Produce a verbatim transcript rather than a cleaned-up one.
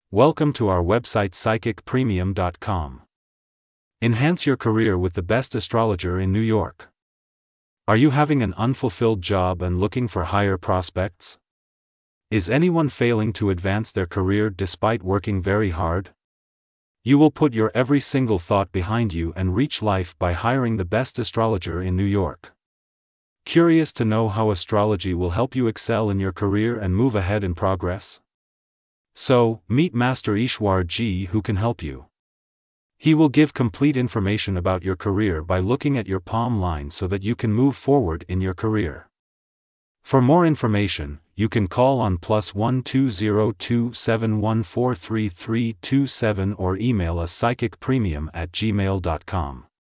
Welcome to our website psychic premium dot com. Enhance your career with the best astrologer in New York. Are you having an unfulfilled job and looking for higher prospects? Is anyone failing to advance their career despite working very hard? You will put your every single thought behind you and reach life by hiring the best astrologer in New York. Curious to know how astrology will help you excel in your career and move ahead in progress? So, meet Master Ishwar Ji, who can help you. He will give complete information about your career by looking at your palm line so that you can move forward in your career. For more information, you can call on plus one two zero two seven one four three three two seven or email us psychic premium at gmail dot com.